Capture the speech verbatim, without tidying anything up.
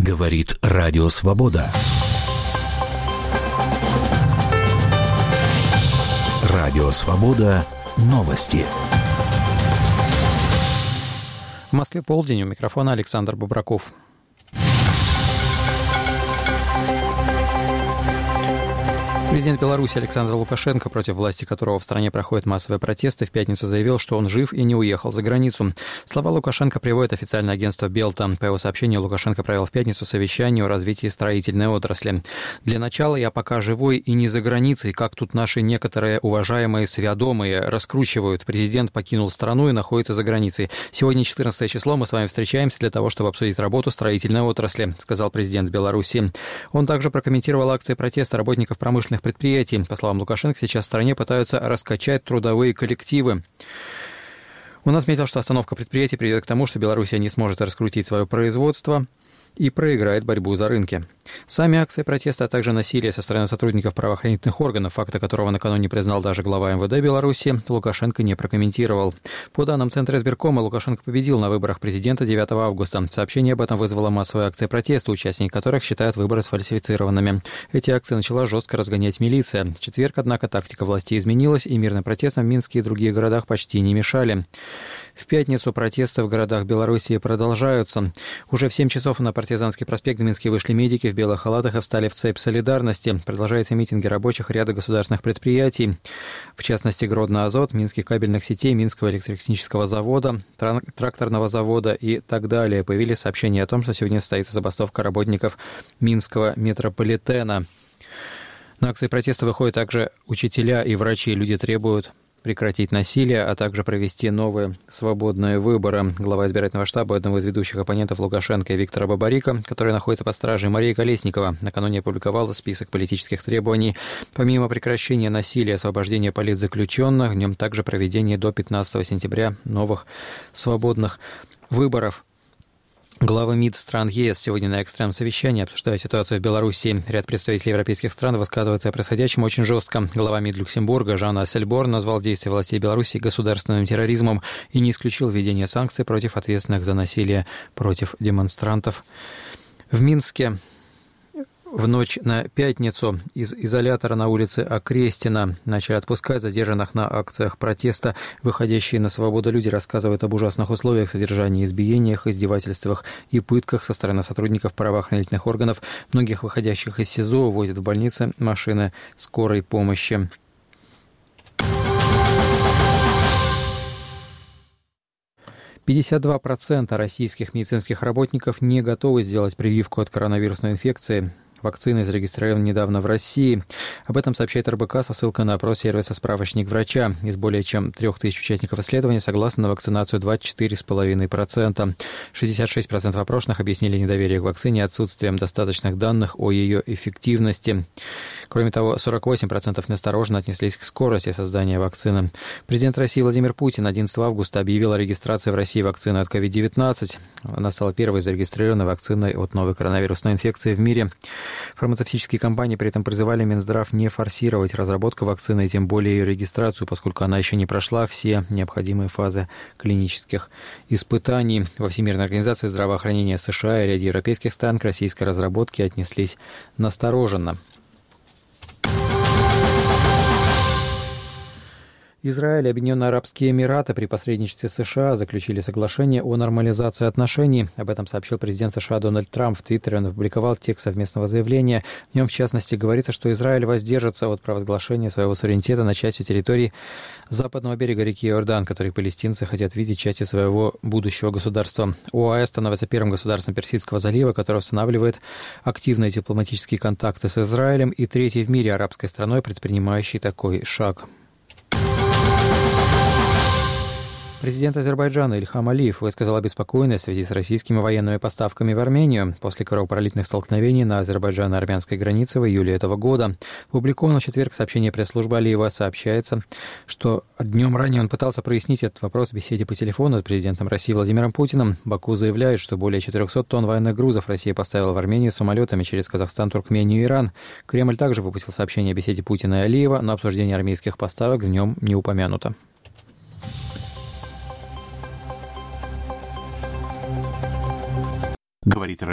Говорит Радио Свобода. Радио Свобода. Новости. В Москве полдень. У микрофона Александр Бобраков. Президент Беларуси Александр Лукашенко, против власти которого в стране проходят массовые протесты, в пятницу заявил, что он жив и не уехал за границу. Слова Лукашенко приводит официальное агентство Белта. По его сообщению, Лукашенко провел в пятницу совещание о развитии строительной отрасли. «Для начала я пока живой и не за границей, как тут наши некоторые уважаемые свядомые раскручивают. Президент покинул страну и находится за границей. Сегодня четырнадцатое число, мы с вами встречаемся для того, чтобы обсудить работу строительной отрасли», сказал президент Беларуси. Он также прокомментировал акции протеста работников промышленных предприятий. По словам Лукашенко, сейчас в стране пытаются раскачать трудовые коллективы. Он отметил, что остановка предприятий приведет к тому, что Белоруссия не сможет раскрутить свое производство и проиграет борьбу за рынки. Сами акции протеста, а также насилие со стороны сотрудников правоохранительных органов, факта которого накануне признал даже глава эм вэ дэ Беларуси, Лукашенко не прокомментировал. По данным Центра избиркома, Лукашенко победил на выборах президента девятого августа. Сообщение об этом вызвало массовые акции протеста, участники которых считают выборы сфальсифицированными. Эти акции начала жестко разгонять милиция. В четверг, однако, тактика власти изменилась, и мирным протестам в Минске и других городах почти не мешали. В пятницу протесты в городах Белоруссии продолжаются. Уже в семь часов на Партизанский проспект в Минске вышли медики в белых халатах и встали в цепь солидарности. Продолжаются митинги рабочих ряда государственных предприятий, в частности Гродно-Азот, Минских кабельных сетей, Минского электротехнического завода, тракторного завода и так далее. Появились сообщения о том, что сегодня состоится забастовка работников Минского метрополитена. На акции протеста выходят также учителя и врачи. Люди требуют прекратить насилие, а также провести новые свободные выборы. Глава избирательного штаба одного из ведущих оппонентов Лукашенко Виктора Бабарика, который находится под стражей, Мария Колесникова, накануне опубликовала список политических требований. Помимо прекращения насилия, освобождения политзаключенных, в нем также проведение до пятнадцатого сентября новых свободных выборов. Главы МИД стран ЕС сегодня на экстренном совещании, обсуждая ситуацию в Беларуси. Ряд представителей европейских стран высказывается о происходящем очень жестко. Глава МИД Люксембурга Жан Ассельборн назвал действия властей Беларуси государственным терроризмом и не исключил введение санкций против ответственных за насилие против демонстрантов. В Минске в ночь на пятницу из изолятора на улице Окрестина начали отпускать задержанных на акциях протеста. Выходящие на свободу люди рассказывают об ужасных условиях содержания, избиениях, издевательствах и пытках со стороны сотрудников правоохранительных органов. Многих выходящих из СИЗО возят в больницы машины скорой помощи. пятьдесят два процента российских медицинских работников не готовы сделать прививку от коронавирусной инфекции. Вакцины зарегистрированы недавно в России. Об этом сообщает эр бэ ка со ссылкой на опрос сервиса «Справочник врача». Из более чем трех тысяч участников исследования согласны на вакцинацию двадцать четыре целых пять десятых процента. шестьдесят шесть процентов опрошенных объяснили недоверие к вакцине отсутствием достаточных данных о ее эффективности. Кроме того, сорок восемь процентов настороженно отнеслись к скорости создания вакцины. Президент России Владимир Путин одиннадцатого августа объявил о регистрации в России вакцины от ковид девятнадцать. Она стала первой зарегистрированной вакциной от новой коронавирусной инфекции в мире. Фармацевтические компании при этом призывали Минздрав не форсировать разработку вакцины и тем более ее регистрацию, поскольку она еще не прошла все необходимые фазы клинических испытаний. Во Всемирной организации здравоохранения США и ряде европейских стран к российской разработке отнеслись настороженно. Израиль и Объединенные Арабские Эмираты при посредничестве США заключили соглашение о нормализации отношений. Об этом сообщил президент США Дональд Трамп в Твиттере. Он опубликовал текст совместного заявления. В нем, в частности, говорится, что Израиль воздержится от провозглашения своего суверенитета на частью территории западного берега реки Иордан, который палестинцы хотят видеть частью своего будущего государства. ОАЭ становится первым государством Персидского залива, которое устанавливает активные дипломатические контакты с Израилем и третьей в мире арабской страной, предпринимающей такой шаг. Президент Азербайджана Ильхам Алиев высказал обеспокоенность в связи с российскими военными поставками в Армению после кровопролитных столкновений на азербайджано-армянской границе в июле этого года. В опубликованном в четверг сообщении пресс-службы Алиева сообщается, что днем ранее он пытался прояснить этот вопрос в беседе по телефону с президентом России Владимиром Путиным. Баку заявляет, что более четыреста тонн военных грузов Россия поставила в Армению самолетами через Казахстан, Туркмению и Иран. Кремль также выпустил сообщение о беседе Путина и Алиева, но обсуждение армейских поставок в нем не упомянуто. Говорит